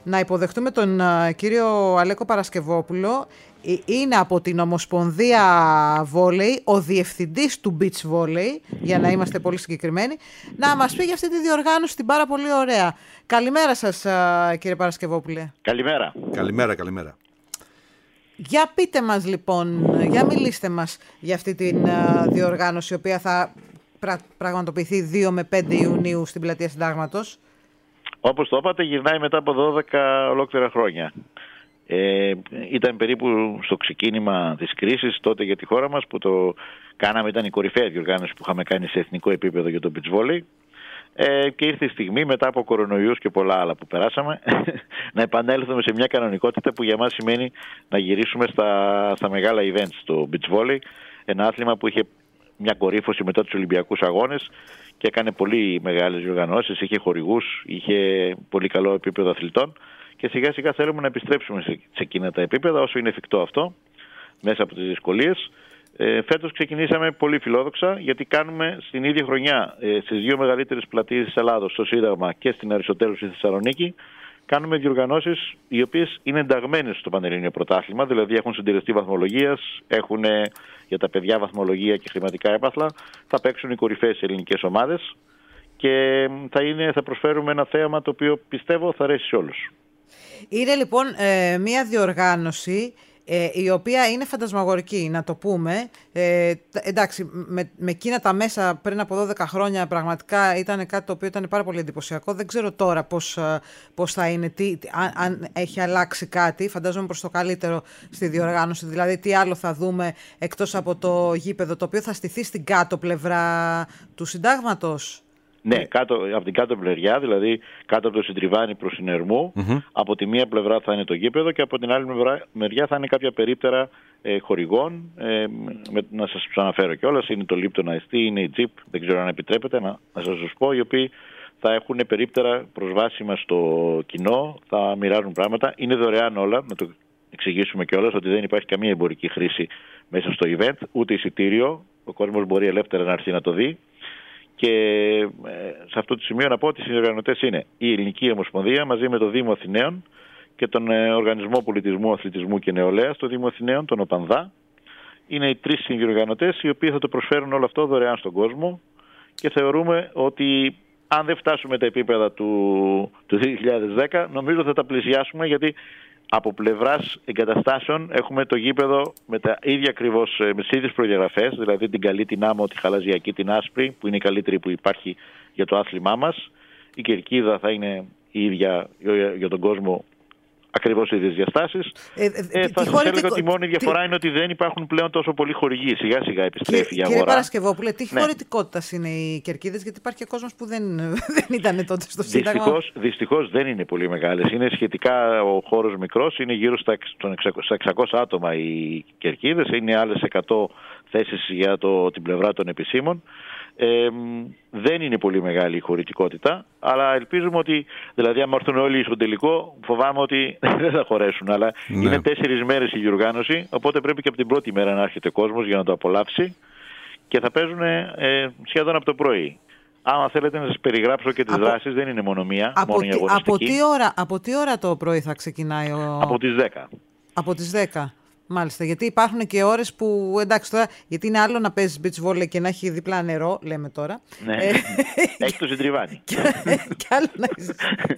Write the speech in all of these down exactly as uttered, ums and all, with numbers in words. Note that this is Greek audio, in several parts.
να υποδεχτούμε τον κύριο Αλέκο Παρασκευόπουλο. Είναι από την Ομοσπονδία Βόλεϊ, ο διευθυντής του Beach Volley, για να είμαστε πολύ συγκεκριμένοι, να μας πει για αυτή τη διοργάνωση την πάρα πολύ ωραία. Καλημέρα σας, κύριε Παρασκευόπουλε. Καλημέρα. Καλημέρα, καλημέρα. Για πείτε μας λοιπόν, για μιλήστε μας για αυτή τη διοργάνωση, η οποία θα πραγματοποιηθεί δύο με πέντε Ιουνίου στην Πλατεία Συντάγματος. Όπως το είπατε, γυρνάει μετά από δώδεκα ολόκληρα χρόνια. Ε, ήταν περίπου στο ξεκίνημα της κρίσης τότε για τη χώρα μας που το κάναμε, ήταν η κορυφαία διοργάνωση που είχαμε κάνει σε εθνικό επίπεδο για το beach volley. Ε, και ήρθε η στιγμή μετά από κορονοϊούς και πολλά άλλα που περάσαμε να επανέλθουμε σε μια κανονικότητα που για μας σημαίνει να γυρίσουμε στα, στα μεγάλα events στο beach volley, ένα άθλημα που είχε μια κορύφωση μετά τους Ολυμπιακούς Αγώνες και έκανε πολύ μεγάλες διοργανώσεις, είχε χορηγούς, είχε πολύ καλό επίπεδο αθλητών και σιγά σιγά θέλουμε να επιστρέψουμε σε, σε εκείνα τα επίπεδα όσο είναι εφικτό αυτό μέσα από τις δυσκολίες. Ε, φέτος ξεκινήσαμε πολύ φιλόδοξα γιατί κάνουμε στην ίδια χρονιά ε, στις δύο μεγαλύτερες πλατείες της Ελλάδος, στο Σύνταγμα και στην Αριστοτέλους στη Θεσσαλονίκη, κάνουμε διοργανώσεις οι οποίες είναι ενταγμένες στο Πανελλήνιο Πρωτάθλημα, δηλαδή έχουν συντηρητή βαθμολογίας, έχουν ε, για τα παιδιά βαθμολογία και χρηματικά έπαθλα, θα παίξουν οι κορυφαίες ελληνικές ομάδες και θα, είναι, θα προσφέρουμε ένα θέαμα το οποίο πιστεύω θα αρέσει σε όλους. Είναι λοιπόν ε, μια διοργάνωση Ε, η οποία είναι φαντασμαγορική, να το πούμε. Ε, εντάξει, με, με εκείνα τα μέσα πριν από δώδεκα χρόνια πραγματικά ήταν κάτι το οποίο ήταν πάρα πολύ εντυπωσιακό. Δεν ξέρω τώρα πώς, πώς θα είναι, τι, αν, αν έχει αλλάξει κάτι, φαντάζομαι προς το καλύτερο στη διοργάνωση. Δηλαδή, τι άλλο θα δούμε εκτός από το γήπεδο, το οποίο θα στηθεί στην κάτω πλευρά του Συντάγματος. Ναι, κάτω, από την κάτω πλευριά, δηλαδή κάτω από το Συντριβάνι προς την Ερμού. Mm-hmm. Από τη μία πλευρά θα είναι το γήπεδο και από την άλλη μεριά θα είναι κάποια περίπτερα ε, χορηγών. Ε, με, να σας τους αναφέρω κιόλας, είναι το Lipton Ice Tea, είναι η Jeep, δεν ξέρω αν επιτρέπετε να, να σας τους πω, οι οποίοι θα έχουν περίπτερα προσβάσιμα στο κοινό, θα μοιράζουν πράγματα. Είναι δωρεάν όλα, να το εξηγήσουμε κιόλας ότι δεν υπάρχει καμία εμπορική χρήση μέσα στο event, ούτε εισιτήριο. Ο κόσμος μπορεί ελεύθερα να έρθει να το δει. Και σε αυτό το σημείο να πω ότι οι συνδιοργανωτές είναι η Ελληνική Ομοσπονδία μαζί με το Δήμο Αθηναίων και τον Οργανισμό Πολιτισμού, Αθλητισμού και Νεολαίας, το Δήμο Αθηναίων, τον ΟΠΑΝΔΑ. Είναι οι τρεις συνδιοργανωτές οι οποίοι θα το προσφέρουν όλο αυτό δωρεάν στον κόσμο και θεωρούμε ότι αν δεν φτάσουμε τα επίπεδα του, του δύο χιλιάδες δέκα, νομίζω θα τα πλησιάσουμε γιατί από πλευράς εγκαταστάσεων έχουμε το γήπεδο με τα ίδια ακριβώς, με τις ίδιες προδιαγραφές, δηλαδή την καλή, την άμμο, τη χαλαζιακή, την άσπρη, που είναι η καλύτερη που υπάρχει για το άθλημά μας. Η κερκίδα θα είναι η ίδια για τον κόσμο, ακριβώς οι ίδιες διαστάσεις. Ε, ε, ε, θα σας έλεγα ότι η μόνη διαφορά τι... είναι ότι δεν υπάρχουν πλέον τόσο πολλοί χορηγοί. Σιγά σιγά επιστρέφει η αγορά. Κύριε Παρασκευόπουλε, τι ναι. χωρητικότητα είναι οι κερκίδες, γιατί υπάρχει και κόσμος που δεν, δεν ήταν τότε στο Σύνταγμα. Δυστυχώς, δυστυχώς δεν είναι πολύ μεγάλες. Είναι σχετικά ο χώρος μικρός, είναι γύρω στα, στα εξακόσια άτομα οι κερκίδες, είναι άλλες εκατό θέσεις για το, την πλευρά των επισήμων. Ε, δεν είναι πολύ μεγάλη η χωρητικότητα, αλλά ελπίζουμε ότι, δηλαδή, αν έρθουν όλοι στο τελικό, φοβάμαι ότι δεν θα χωρέσουν. Αλλά ναι. Είναι τέσσερις μέρες η διοργάνωση, οπότε πρέπει και από την πρώτη μέρα να έρχεται κόσμος για να το απολαύσει και θα παίζουν ε, σχεδόν από το πρωί. Άμα θέλετε να σας περιγράψω και τις από... δράσεις, δεν είναι μόνο μία, από μόνο η αγωνιστική. Από τι, ώρα, από τι ώρα το πρωί θα ξεκινάει ο... Από τις δέκα. Από τις δέκα. Μάλιστα, γιατί υπάρχουν και ώρες που, εντάξει τώρα, γιατί είναι άλλο να παίζεις beach volley και να έχει διπλά νερό, λέμε τώρα. Ναι, έχει το Συντριβάνι. Και άλλο να είσαι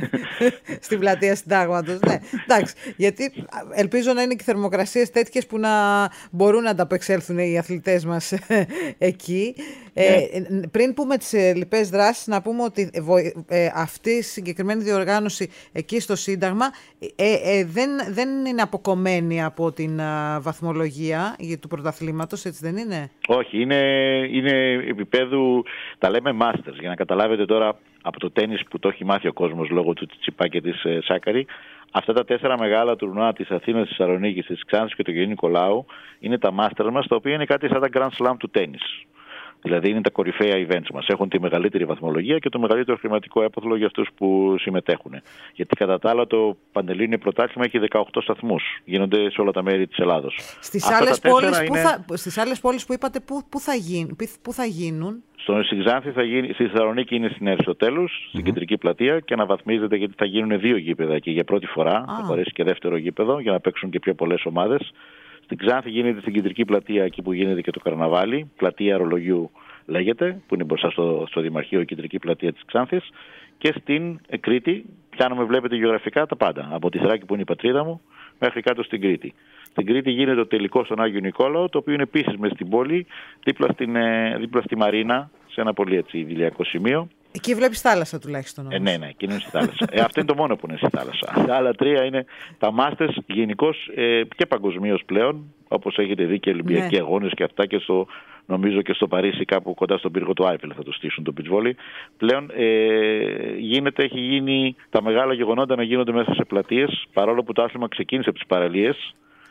στην Πλατεία Συντάγματος, ναι. Εντάξει, γιατί ελπίζω να είναι και θερμοκρασίες τέτοιες που να μπορούν να ανταπεξέλθουν οι αθλητές μας εκεί. Ναι. Ε, πριν πούμε τις ε, λοιπές δράσεις, να πούμε ότι ε, αυτή η συγκεκριμένη διοργάνωση εκεί στο Σύνταγμα ε, ε, δεν, δεν είναι αποκομμένη από την α, βαθμολογία του πρωταθλήματος, έτσι δεν είναι? Όχι, είναι, είναι επίπεδου, τα λέμε masters, για να καταλάβετε τώρα από το τένις που το έχει μάθει ο κόσμος λόγω του Τσιπά και της ε, Σάκαρη. Αυτά τα τέσσερα μεγάλα τουρνουά της Αθήνας, της Θεσσαλονίκης, της Ξάνθης και του Αγίου Νικολάου είναι τα masters μας, τα οποία είναι κάτι σαν τα Grand Slam του τένις. Δηλαδή είναι τα κορυφαία events μας. Έχουν τη μεγαλύτερη βαθμολογία και το μεγαλύτερο χρηματικό έπαθλο για αυτούς που συμμετέχουν. Γιατί κατά τα άλλα το Πανελλήνιο Πρωτάθλημα έχει δεκαοκτώ σταθμούς. Γίνονται σε όλα τα μέρη της Ελλάδος. Στις άλλες πόλεις, είναι... θα... άλλες πόλεις που είπατε, πού, πού, θα, γίν... πού θα γίνουν? Στο στην Ξάνθη θα γίνει, στη Θεσσαλονίκη είναι στην Αριστοτέλους, στην mm-hmm. κεντρική πλατεία, και αναβαθμίζεται γιατί θα γίνουν δύο γήπεδα εκεί για πρώτη φορά. Ah. Θα παρέσει και δεύτερο γήπεδο για να παίξουν και πιο πολλές ομάδες. Στην Ξάνθη γίνεται στην κεντρική πλατεία, εκεί που γίνεται και το καρναβάλι. Πλατεία Ρολογιού λέγεται, που είναι μπροστά στο, στο Δημαρχείο, η κεντρική πλατεία της Ξάνθης. Και στην Κρήτη, πιάνουμε, βλέπετε γεωγραφικά τα πάντα. Από τη Θράκη που είναι η πατρίδα μου, μέχρι κάτω στην Κρήτη. Στην Κρήτη γίνεται το τελικό στον Άγιο Νικόλαο, το οποίο είναι επίσης μες στην πόλη, δίπλα, στην, δίπλα στη Μαρίνα, σε ένα πολύ έτσι ηλιακό σημείο. Εκεί βλέπεις θάλασσα τουλάχιστον. Ε, ναι, ναι, εκεί είναι στη θάλασσα. ε, αυτό είναι το μόνο που είναι στη θάλασσα. Τα άλλα τρία είναι τα μάστες γενικώς ε, και παγκοσμίως πλέον, όπως έχετε δει και Ολυμπιακοί ναι. αγώνες και αυτά, και στο, νομίζω και στο Παρίσι, κάπου κοντά στον πύργο του Άιφελ θα το στήσουν το beach volley. Πλέον ε, γίνεται, έχει γίνει τα μεγάλα γεγονότα να γίνονται μέσα σε πλατείες, παρόλο που το άθλημα ξεκίνησε από τις παραλίες.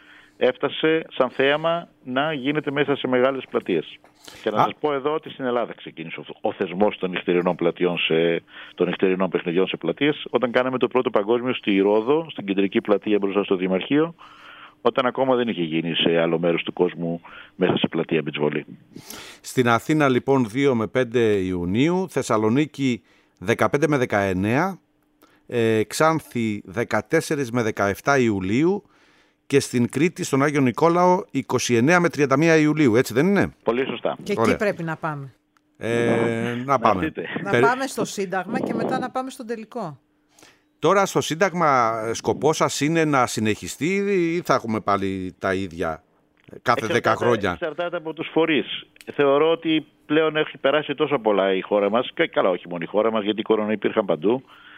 Έφτασε σαν θέαμα να γίνεται μέσα σε μεγάλες πλατείες. Και να σας πω εδώ ότι στην Ελλάδα ξεκίνησε ο θεσμός των νυχτερινών πλατιών, σε, των νυχτερινών παιχνιδιών σε πλατείες, όταν κάναμε το πρώτο παγκόσμιο στη Ρόδο, στην κεντρική πλατεία μπροστά στο Δημαρχείο, όταν ακόμα δεν είχε γίνει σε άλλο μέρος του κόσμου μέσα σε πλατεία beach volley. Στην Αθήνα λοιπόν δύο με πέντε Ιουνίου, Θεσσαλονίκη δεκαπέντε με δεκαεννέα, ε, Ξάνθη δεκατέσσερα με δεκαεπτά Ιουλίου, και στην Κρήτη, στον Άγιο Νικόλαο, είκοσι εννέα με τριάντα μία Ιουλίου, έτσι δεν είναι? Πολύ σωστά. Και εκεί πρέπει να πάμε. Ε, να πάμε. Να Περι... πάμε στο Σύνταγμα και μετά να πάμε στον τελικό. Τώρα στο Σύνταγμα σκοπός σας είναι να συνεχιστεί ή θα έχουμε πάλι τα ίδια κάθε δέκα χρόνια? Εξαρτάται από τους φορείς. Θεωρώ ότι πλέον έχει περάσει τόσο πολλά η χώρα μας, και καλά όχι μόνο η χώρα μας, γιατί οι κορονοϊοί υπήρχαν παντού.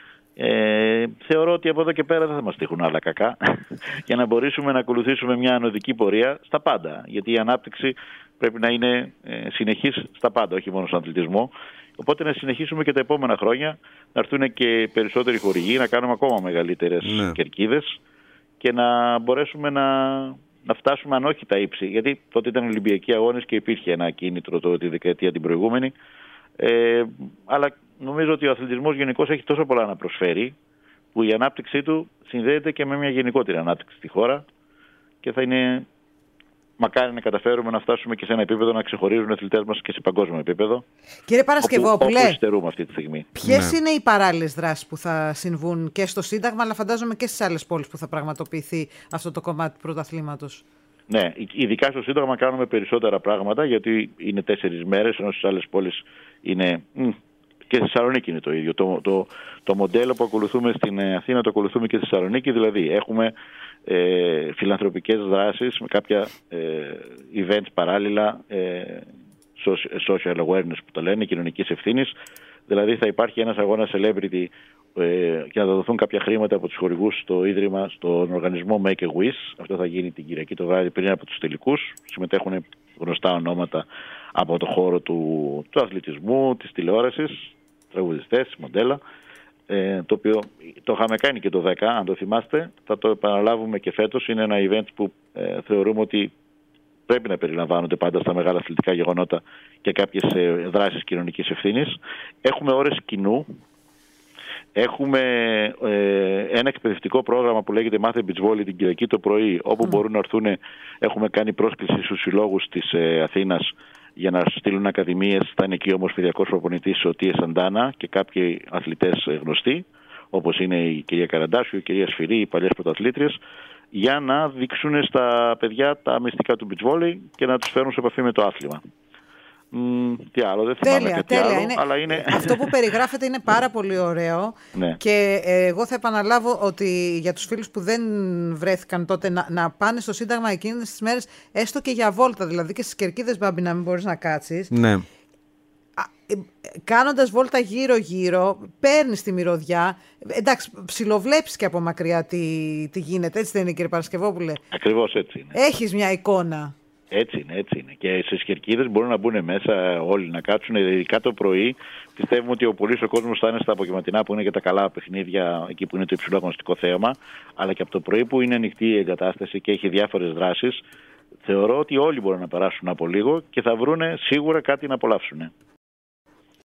Ε, θεωρώ ότι από εδώ και πέρα δεν θα μας τύχουν άλλα κακά για να μπορέσουμε να ακολουθήσουμε μια ανωδική πορεία στα πάντα, γιατί η ανάπτυξη πρέπει να είναι ε, συνεχής στα πάντα, όχι μόνο στον αθλητισμό. Οπότε να συνεχίσουμε και τα επόμενα χρόνια, να έρθουν και περισσότεροι χορηγοί, να κάνουμε ακόμα μεγαλύτερες ναι. κερκίδες και να μπορέσουμε να, να φτάσουμε, αν όχι τα ύψη, γιατί τότε ήταν Ολυμπιακοί αγώνες και υπήρχε ένα κίνητρο το, τη δεκαετία την προηγούμενη, ε, αλλά νομίζω ότι ο αθλητισμός γενικώς έχει τόσο πολλά να προσφέρει, που η ανάπτυξή του συνδέεται και με μια γενικότερη ανάπτυξη στη χώρα, και θα είναι μακάρι να καταφέρουμε να φτάσουμε και σε ένα επίπεδο να ξεχωρίζουν οι αθλητές μας και σε παγκόσμιο επίπεδο. Κύριε Παρασκευόπουλε, όπου υστερούμε αυτή τη στιγμή. Ποιες ναι. είναι οι παράλληλες δράσεις που θα συμβούν και στο Σύνταγμα, αλλά φαντάζομαι και στις άλλες πόλεις που θα πραγματοποιηθεί αυτό το κομμάτι του πρωταθλήματος? Ναι, ειδικά στο Σύνταγμα κάνουμε περισσότερα πράγματα, γιατί είναι τέσσερις μέρες, ενώ στις άλλες πόλεις είναι... Και στη Θεσσαλονίκη είναι το ίδιο. Το, το, το μοντέλο που ακολουθούμε στην Αθήνα το ακολουθούμε και στη Θεσσαλονίκη. Δηλαδή έχουμε ε, φιλανθρωπικές δράσεις με κάποια ε, events παράλληλα, ε, social awareness που το λένε, κοινωνικής ευθύνης. Δηλαδή θα υπάρχει ένας αγώνας celebrity ε, και να δοθούν κάποια χρήματα από τους χορηγούς στο Ίδρυμα, στον οργανισμό Make a Wish. Αυτό θα γίνει την Κυριακή το βράδυ πριν από τους τελικούς. Συμμετέχουν γνωστά ονόματα από το χώρο του, του αθλητισμού, της τηλεόρασης, τραγουδιστές, μοντέλα, ε, το οποίο το είχαμε κάνει και το δέκα, αν το θυμάστε, θα το επαναλάβουμε και φέτος. Είναι ένα event που ε, θεωρούμε ότι πρέπει να περιλαμβάνονται πάντα στα μεγάλα αθλητικά γεγονότα και κάποιες ε, δράσεις κοινωνικής ευθύνης. Έχουμε ώρες κοινού. Έχουμε ε, ένα εκπαιδευτικό πρόγραμμα που λέγεται Μάθε Beach Volley την Κυριακή το πρωί, όπου mm. μπορούν να έρθουν. Έχουμε κάνει πρόσκληση στους συλλόγους της ε, Αθήνας για να στείλουν ακαδημίες. Θα είναι εκεί όμως παιδιακός προπονητής ο Τίες Αντάνα και κάποιοι αθλητές γνωστοί, όπως είναι η κυρία Καραντάσιου, η κυρία Σφυρί, οι παλιές πρωταθλήτριες, για να δείξουν στα παιδιά τα μυστικά του beach volley και να τους φέρουν σε επαφή με το άθλημα. Mm, τι άλλο, δεν θυμάμαι τέλεια, κάτι τέλεια. άλλο, Είναι... αλλά είναι... Αυτό που περιγράφεται είναι πάρα πολύ ωραίο. Ναι. Και ε, εγώ θα επαναλάβω ότι για τους φίλους που δεν βρέθηκαν τότε να, να πάνε στο Σύνταγμα εκείνες τις μέρες, έστω και για βόλτα, δηλαδή και στις κερκίδες, Μπάμπη, να μην μπορείς να κάτσεις. Ναι. Κάνοντας βόλτα γύρω-γύρω, παίρνεις τη μυρωδιά. Εντάξει, ψιλοβλέπεις και από μακριά τι, τι γίνεται, έτσι δεν είναι, κύριε Παρασκευόπουλε? Ακριβώς έτσι είναι. Έχεις μια εικόνα. Έτσι είναι, έτσι είναι. Και στις κερκίδες μπορούν να μπουν μέσα όλοι να κάτσουν, ειδικά το πρωί. Πιστεύουμε ότι ο πολύς ο κόσμος θα είναι στα απογευματινά που είναι και τα καλά παιχνίδια, εκεί που είναι το υψηλό αγωνιστικό θέαμα, αλλά και από το πρωί που είναι ανοιχτή η εγκατάσταση και έχει διάφορες δράσεις. θεωρώ ότι όλοι μπορούν να περάσουν από λίγο και θα βρούνε σίγουρα κάτι να απολαύσουν.